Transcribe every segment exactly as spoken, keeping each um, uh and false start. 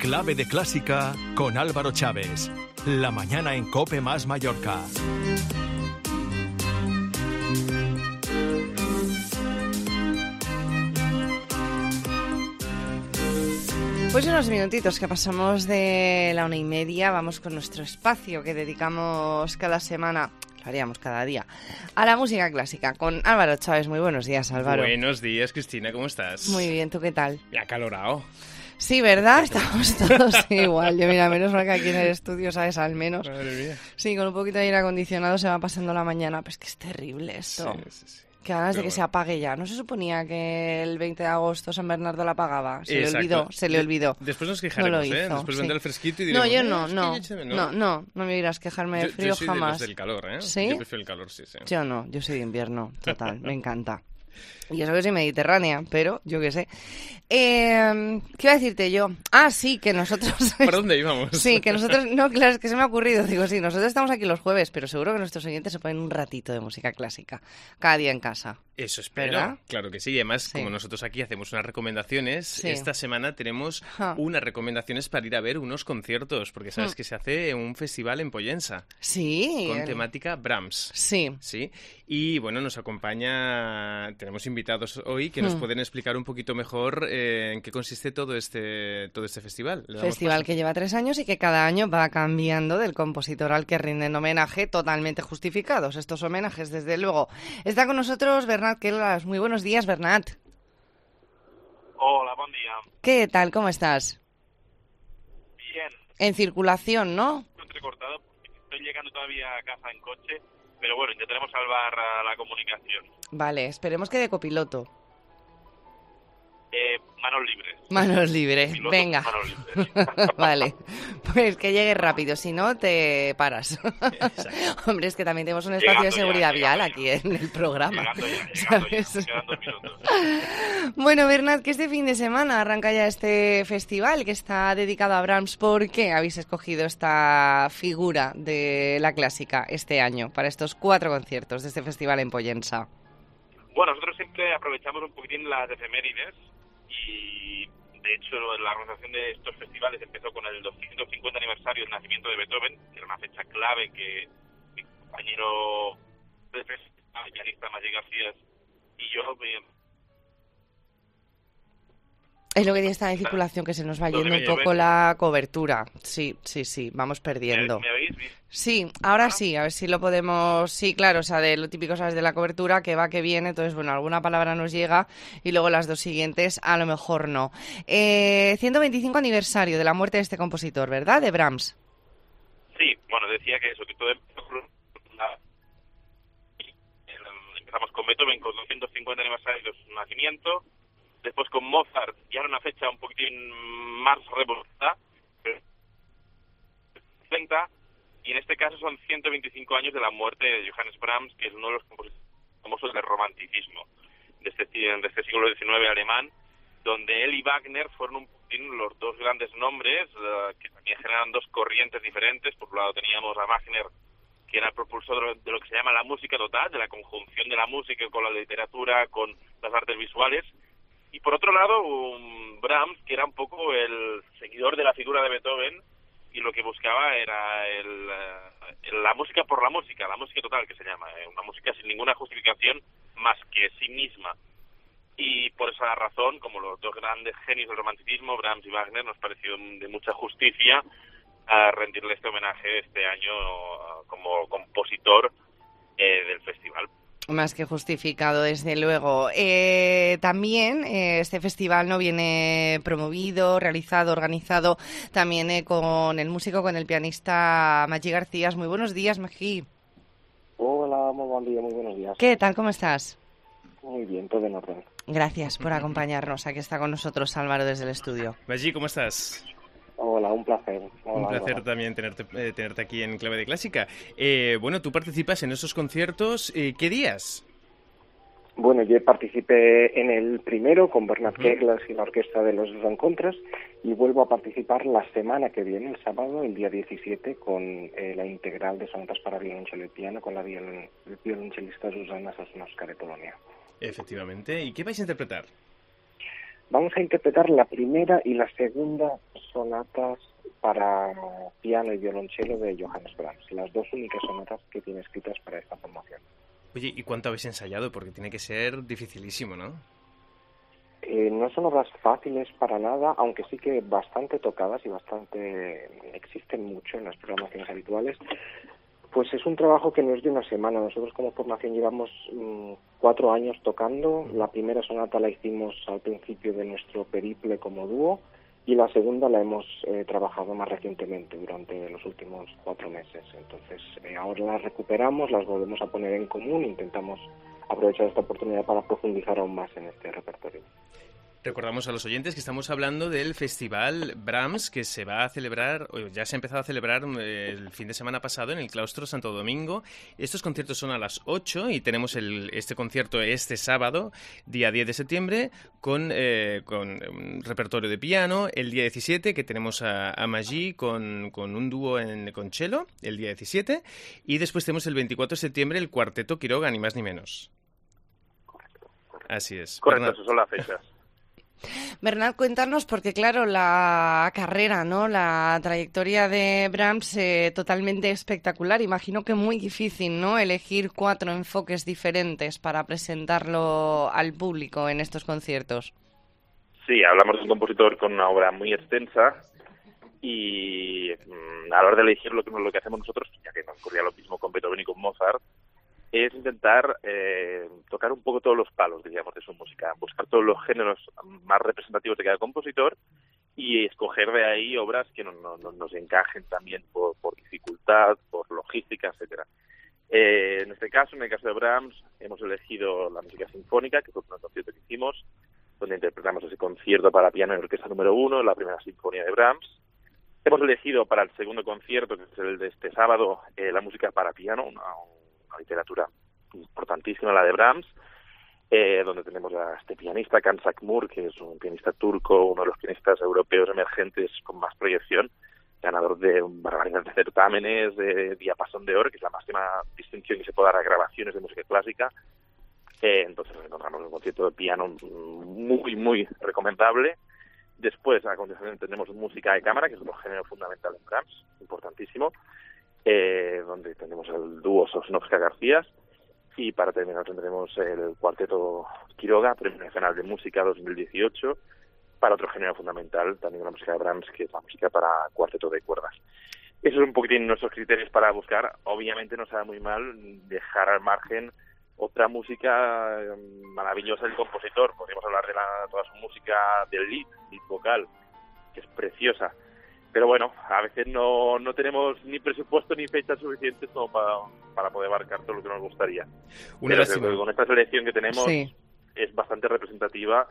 Clave de Clásica con Álvaro Chávez. La mañana en COPE más Mallorca. Pues unos minutitos que pasamos de la una y media, vamos con nuestro espacio que dedicamos cada semana, lo haríamos cada día, a la música clásica con Álvaro Chávez. Muy buenos días, Álvaro. Buenos días, Cristina, ¿cómo estás? Muy bien, ¿tú qué tal? Me ha acalorado. Sí, ¿verdad? Estamos todos igual. Yo, mira, menos mal que aquí en el estudio, ¿sabes? Al menos. Madre mía. Sí, con un poquito de aire acondicionado se va pasando la mañana. Pues que es terrible esto. Sí, sí, sí. Qué ganas Pero de que bueno. se apague ya. ¿No se suponía que el veinte de agosto San Bernardo la apagaba? Se Exacto. le olvidó, se le De- olvidó. Después nos No quejaremos, lo ¿eh? hizo, Después sí. vendrá el fresquito y No, diremos... yo "Eh, no, es que no, yo eché de- no, no, no me irás quejarme de Yo, frío yo soy de jamás. los del calor, ¿eh? ¿Sí? Yo prefiero el calor, sí, sí. Yo no, yo soy de invierno, total, me encanta. Y eso que soy mediterránea, pero yo qué sé. Eh, ¿Qué iba a decirte yo? Ah, sí, que nosotros... ¿Por dónde íbamos? Sí, que nosotros... No, claro, es que se me ha ocurrido. Digo, sí, nosotros estamos aquí los jueves, pero seguro que nuestros oyentes se ponen un ratito de música clásica cada día en casa. Eso espero. ¿Verdad? Claro que sí. Y además, Sí. como nosotros aquí hacemos unas recomendaciones, Sí. esta semana tenemos Ja. unas recomendaciones para ir a ver unos conciertos, porque sabes Hmm. que se hace un festival en Pollensa Sí. con el- temática Brahms. Sí. Sí, y bueno, nos acompaña, tenemos invitados hoy que nos Hmm. pueden explicar un poquito mejor eh, en qué consiste todo este todo este festival. Le damos Festival paso. que lleva tres años y que cada año va cambiando del compositor al que rinden homenaje, totalmente justificados estos homenajes, desde luego. Está con nosotros Bernat Kellas. Muy buenos días, Bernat. Hola, buen día. ¿Qué tal? ¿Cómo estás? Bien, En circulación, ¿no? entrecortado porque estoy llegando todavía a casa en coche, pero bueno, intentaremos salvar uh, la comunicación. Vale, esperemos que de copiloto. Eh, manos libres. Manos libres, Piloto, venga. manos libres. Vale, pues que llegue rápido, si no te paras. Hombre, es que también tenemos un espacio de Llegando ya, seguridad vial llegando aquí en el programa. Llegando ya, llegando ya, ¿sabes? quedan dos minutos. Bueno, Bernat, que este fin de semana arranca ya este festival que está dedicado a Brahms. ¿Por qué habéis escogido esta figura de la clásica este año para estos cuatro conciertos de este festival en Pollensa? Bueno, nosotros siempre aprovechamos un poquitín las efemérides y, de hecho, la organización de estos festivales empezó con el doscientos cincuenta aniversario del nacimiento de Beethoven, que era una fecha clave que mi compañero de festival, el pianista Maggi García, y yo eh, Es lo que tiene esta circulación, que se nos va Lo yendo que un me poco lleve. la cobertura. Sí, sí, sí, vamos ¿Me, perdiendo. me oís? ¿Me- Sí, ahora sí, a ver si lo podemos... Sí, claro, o sea, de lo típico, ¿sabes? De la cobertura, que va, que viene, entonces, bueno, alguna palabra nos llega y luego las dos siguientes a lo mejor no. Eh, ciento veinticinco aniversario de la muerte de este compositor, ¿verdad? De Brahms. Sí, bueno, decía que eso, que todo empezó con la- empezamos con Beethoven con doscientos cincuenta aniversario de su nacimiento, después con Mozart, ya era una fecha un poquitín más revolucionada, treinta, y en este caso son ciento veinticinco años de la muerte de Johannes Brahms, que es uno de los compositores famosos del romanticismo, de este, de este siglo diecinueve alemán, donde él y Wagner fueron un poquitín los dos grandes nombres, uh, que también generan dos corrientes diferentes. Por un lado teníamos a Wagner, que era el propulsor de lo que se llama la música total, de la conjunción de la música con la literatura, con las artes visuales, y por otro lado un Brahms, que era un poco el seguidor de la figura de Beethoven, y lo que buscaba era el, eh, la música por la música, la música total que se llama, eh, una música sin ninguna justificación más que sí misma. Y por esa razón, como los dos grandes genios del romanticismo, Brahms y Wagner, nos pareció de mucha justicia a rendirle este homenaje este año uh, como compositor eh, del festival. Más que justificado, desde luego. Eh, también eh, este festival no viene promovido, realizado, organizado también eh, con el músico, con el pianista Maggi García. Muy buenos días, Maggi. Hola, muy buen día, muy buenos días. ¿Qué tal? ¿Cómo estás? Muy bien, todo en orden. Gracias por acompañarnos. Aquí está con nosotros Álvaro desde el estudio. Maggi, ¿cómo estás? Hola, un placer. Hola, Un placer Álvaro. también tenerte, eh, tenerte aquí en Clave de Clásica. Eh, bueno, tú participas en esos conciertos, eh, ¿qué días? Bueno, yo participé en el primero con Bernat Ujú. Kellas y la orquesta de los Rencontres y vuelvo a participar la semana que viene, el sábado, el día diecisiete, con eh, la integral de sonatas para violonchelo y piano con la violon, violonchelista Zuzanna Sosnowska de Polonia. Efectivamente. ¿Y qué vais a interpretar? Vamos a interpretar la primera y la segunda sonatas para piano y violonchelo de Johannes Brahms, las dos únicas sonatas que tiene escritas para esta formación. Oye, ¿y cuánto habéis ensayado? Porque tiene que ser dificilísimo, ¿no? Eh, no son obras fáciles para nada, aunque sí que bastante tocadas y bastante existen mucho en las programaciones habituales. Pues es un trabajo que no es de una semana. Nosotros como formación llevamos mmm, cuatro años tocando. La primera sonata la hicimos al principio de nuestro periple como dúo y la segunda la hemos eh, trabajado más recientemente durante los últimos cuatro meses. Entonces eh, ahora las recuperamos, las volvemos a poner en común e intentamos aprovechar esta oportunidad para profundizar aún más en este repertorio. Recordamos a los oyentes que estamos hablando del Festival Brahms, que se va a celebrar, o ya se ha empezado a celebrar el fin de semana pasado en el Claustro Santo Domingo. Estos conciertos son a las ocho y tenemos el, este concierto este sábado, día diez de septiembre, con, eh, con un repertorio de piano. El día diecisiete, que tenemos a, a Magí con, con un dúo en, con cello, el día diecisiete. Y después tenemos el veinticuatro de septiembre el Cuarteto Quiroga, ni más ni menos. Así es. Correcto, esas son las fechas. Bernat, cuéntanos, porque claro, la carrera, ¿no? La trayectoria de Brahms eh, totalmente espectacular. Imagino que muy difícil, ¿no? Elegir cuatro enfoques diferentes para presentarlo al público en estos conciertos. Sí, hablamos de un compositor con una obra muy extensa y mmm, a la hora de elegir lo que, lo que hacemos nosotros, ya que nos ocurría lo mismo con Beethoven y con Mozart, es intentar eh, tocar un poco todos los palos, diríamos, de su música, buscar todos los géneros más representativos de cada compositor y escoger de ahí obras que no, no, no nos encajen también por, por dificultad, por logística, etcétera. Eh, en este caso, en el caso de Brahms, hemos elegido la música sinfónica, que fue un concierto que hicimos, donde interpretamos ese concierto para piano y orquesta número uno, la primera sinfonía de Brahms. Hemos elegido para el segundo concierto, que es el de este sábado, eh, la música para piano, una una literatura importantísima, la de Brahms, eh, donde tenemos a este pianista, Can Sakmur, que es un pianista turco, uno de los pianistas europeos emergentes con más proyección, ganador de un barbaridad de certámenes, de Diapasón de Oro, que es la máxima distinción que se puede dar a grabaciones de música clásica. Eh, entonces encontramos un concierto de piano muy, muy recomendable. Después, a continuación, tenemos música de cámara, que es otro género fundamental en Brahms, importantísimo. Eh, donde tenemos el dúo Sosnovska-García y para terminar tendremos el Cuarteto Quiroga, Premio Nacional de Música dos mil dieciocho, para otro género fundamental, también la música de Brahms, que es la música para cuarteto de cuerdas. Esos son un poquitín nuestros criterios para buscar. Obviamente no sabe muy mal dejar al margen otra música maravillosa del compositor. Podríamos hablar de la, toda su música del lead, lead vocal, que es preciosa. Pero bueno, a veces no, no tenemos ni presupuesto ni fechas suficientes como para, para poder abarcar todo lo que nos gustaría. Una Pero con esta selección que tenemos sí. es bastante representativa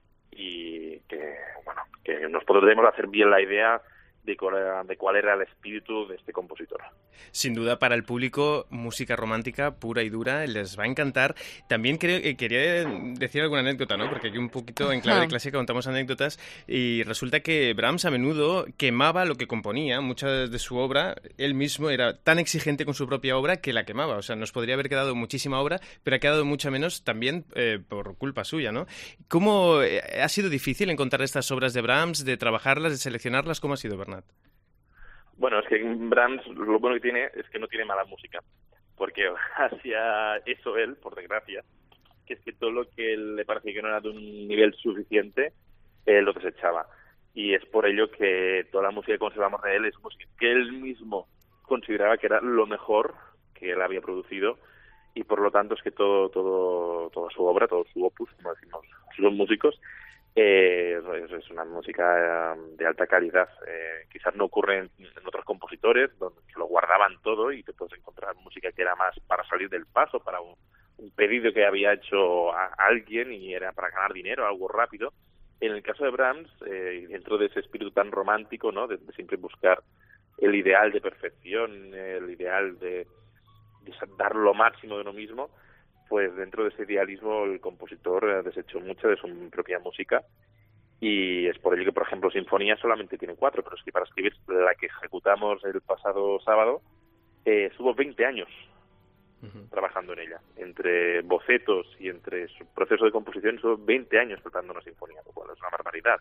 y que, bueno, que nos podremos hacer bien la idea de cuál, era, de cuál era el espíritu de este compositor. Sin duda, para el público, música romántica pura y dura, les va a encantar. También creo, eh, quería decir alguna anécdota, ¿no? Porque aquí un poquito en clave de clásica contamos anécdotas y resulta que Brahms a menudo quemaba lo que componía. Mucha de su obra, él mismo era tan exigente con su propia obra que la quemaba. O sea, nos podría haber quedado muchísima obra, pero ha quedado mucha menos también eh, por culpa suya, ¿no? ¿Cómo eh, ha sido difícil encontrar estas obras de Brahms, de trabajarlas, de seleccionarlas? ¿Cómo ha sido, Bernat? Bueno, es que Brahms lo bueno que tiene es que no tiene mala música, porque hacía eso él, por desgracia, que es que todo lo que le parecía que no era de un nivel suficiente, él lo desechaba. Y es por ello que toda la música que conservamos de él es música que él mismo consideraba que era lo mejor que él había producido, y por lo tanto es que todo, todo, toda su obra, todo su opus, como decimos los músicos, Eh, es una música de alta calidad. Eh, quizás no ocurre en, en otros compositores, donde lo guardaban todo y te puedes encontrar música que era más para salir del paso, para un, un pedido que había hecho a, a alguien y era para ganar dinero, algo rápido. En el caso de Brahms, eh, dentro de ese espíritu tan romántico, ¿no? de, de siempre buscar el ideal de perfección, el ideal de, de dar lo máximo de uno mismo, pues dentro de ese idealismo el compositor desechó mucha de su propia música y es por ello que, por ejemplo, Sinfonía solamente tiene cuatro, pero es que para escribir la que ejecutamos el pasado sábado eh, estuvo veinte años uh-huh. trabajando en ella. Entre bocetos y entre su proceso de composición estuvo veinte años tratando una sinfonía, lo cual es una barbaridad.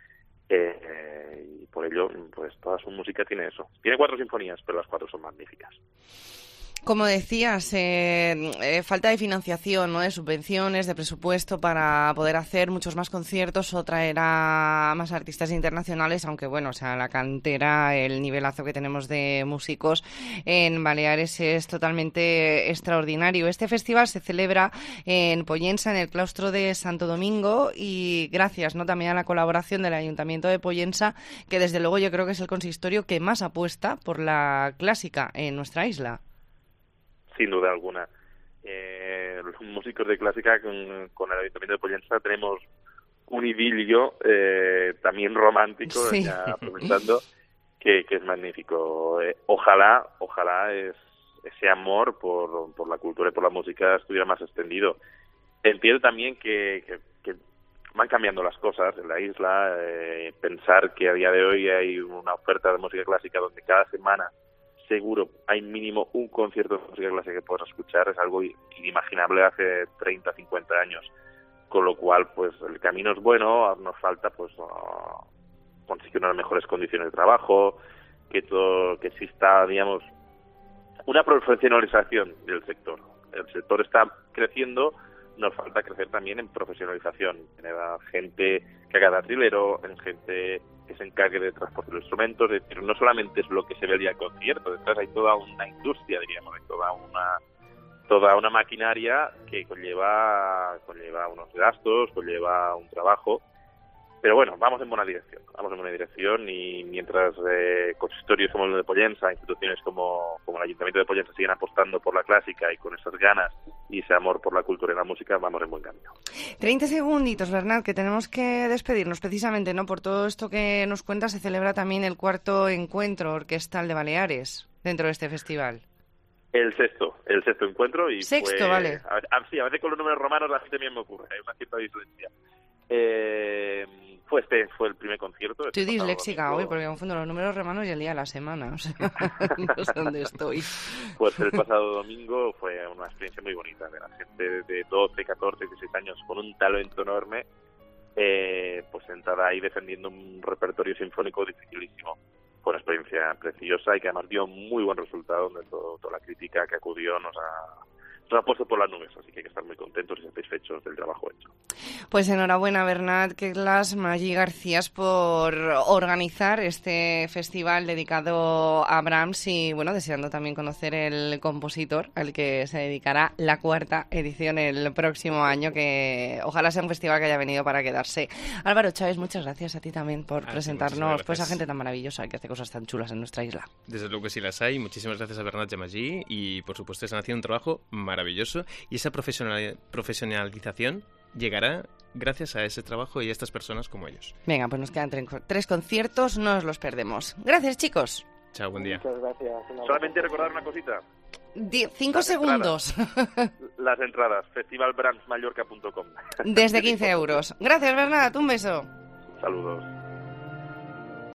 Eh, y por ello, pues toda su música tiene eso. Tiene cuatro sinfonías, pero las cuatro son magníficas. Como decías, eh, eh, falta de financiación, ¿no? De subvenciones, de presupuesto para poder hacer muchos más conciertos o traer a más artistas internacionales, aunque bueno, o sea, la cantera, el nivelazo que tenemos de músicos en Baleares es totalmente extraordinario. Este festival se celebra en Pollensa, en el claustro de Santo Domingo, y gracias, ¿no?, también a la colaboración del Ayuntamiento de Pollensa, que desde luego yo creo que es el consistorio que más apuesta por la clásica en nuestra isla. Sin duda alguna. Eh, los músicos de clásica con, con el Ayuntamiento de Pollensa tenemos un idilio eh, también romántico, sí. ya aprovechando, que, que es magnífico. Eh, ojalá, ojalá es, ese amor por, por la cultura y por la música estuviera más extendido. Entiendo también que, que, que van cambiando las cosas en la isla. Eh, pensar que a día de hoy hay una oferta de música clásica donde cada semana seguro hay mínimo un concierto de música clásica que puedas escuchar, es algo inimaginable hace treinta, cincuenta años, con lo cual pues el camino es bueno, nos falta pues uh, conseguir unas mejores condiciones de trabajo, que todo, que exista, digamos, una profesionalización del sector. El sector está creciendo, nos falta crecer también en profesionalización, tener gente que haga de artilero, en gente que se encargue de transportar los instrumentos, es decir, no solamente es lo que se ve el día del concierto, detrás hay toda una industria, diríamos, hay toda una toda una maquinaria que conlleva conlleva unos gastos, conlleva un trabajo, pero bueno, vamos en buena dirección, vamos en buena dirección y mientras eh, consistorios como el de Pollensa, instituciones como, como el Ayuntamiento de Pollensa siguen apostando por la clásica y con esas ganas y ese amor por la cultura y la música, vamos en buen camino. treinta segunditos, Bernat, que tenemos que despedirnos precisamente, ¿no? Por todo esto que nos cuentas, se celebra también el cuarto encuentro orquestal de Baleares dentro de este festival. El sexto, el sexto encuentro y Sexto, fue, vale. A, a, sí, a veces con los números romanos a mí también me ocurre, hay una cierta diferencia. Eh, fue este, fue el primer concierto. Estoy este disléxica hoy porque confundo los números romanos y el día de la semana, o sea, no sé dónde estoy. Pues el pasado domingo fue una experiencia muy bonita, de la gente de doce, catorce, dieciséis años con un talento enorme, eh, pues sentada ahí defendiendo un repertorio sinfónico dificilísimo. Fue una experiencia preciosa y que además dio muy buen resultado, donde todo, toda la crítica que acudió nos ha, nos ha puesto por las nubes, así que hay que estar muy contentos y satisfechos del trabajo hecho. Pues enhorabuena, Bernat Queglas, Magí García, por organizar este festival dedicado a Brahms y, bueno, deseando también conocer el compositor al que se dedicará la cuarta edición el próximo año, que ojalá sea un festival que haya venido para quedarse. Álvaro Chávez, muchas gracias a ti también por ah, presentarnos sí, pues a gente tan maravillosa que hace cosas tan chulas en nuestra isla. Desde luego que sí las hay. Muchísimas gracias a Bernat y a Magí y, por supuesto, están haciendo un trabajo maravilloso y esa profesional, profesionalización llegará gracias a ese trabajo y a estas personas como ellos. Venga, pues nos quedan tres, tres conciertos, no os los perdemos. Gracias, chicos. Chao, buen día. Muchas gracias. Solamente recordar una cosita. Die- cinco Las segundos. Entradas, las entradas, festival brahms mallorca punto com. Desde quince euros. Gracias, Bernat. Un beso. Saludos.